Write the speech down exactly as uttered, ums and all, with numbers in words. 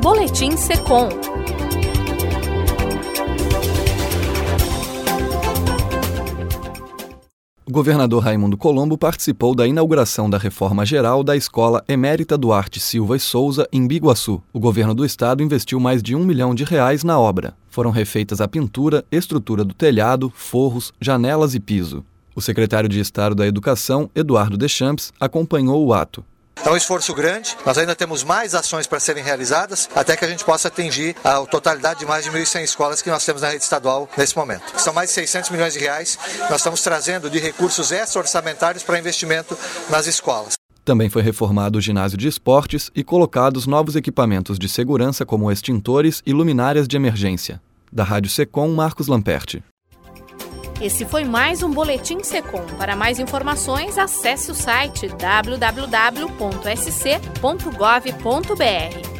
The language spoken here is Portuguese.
Boletim Secom. O governador Raimundo Colombo participou da inauguração da reforma geral da Escola Emérita Duarte Silva e Souza, em Biguaçu. O governo do estado investiu mais de um milhão de reais na obra. Foram refeitas a pintura, estrutura do telhado, forros, janelas e piso. O secretário de Estado da Educação, Eduardo Deschamps, acompanhou o ato. É um esforço grande, nós ainda temos mais ações para serem realizadas, até que a gente possa atingir a totalidade de mais de mil e cem escolas que nós temos na rede estadual nesse momento. São mais de seiscentos milhões de reais, nós estamos trazendo de recursos extra-orçamentários para investimento nas escolas. Também foi reformado o ginásio de esportes e colocados novos equipamentos de segurança como extintores e luminárias de emergência. Da Rádio Secom, Marcos Lamperti. Esse foi mais um Boletim Secom. Para mais informações, acesse o site w w w ponto s c ponto gov ponto b r.